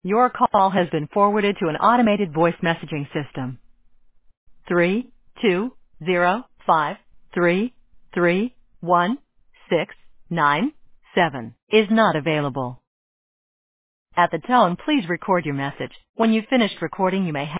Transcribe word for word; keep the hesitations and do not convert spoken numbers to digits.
Your call has been forwarded to an automated voice messaging system. Three two zero five three three one six nine seven is not available. At the tone, please record your message. When you've finished recording, you may hang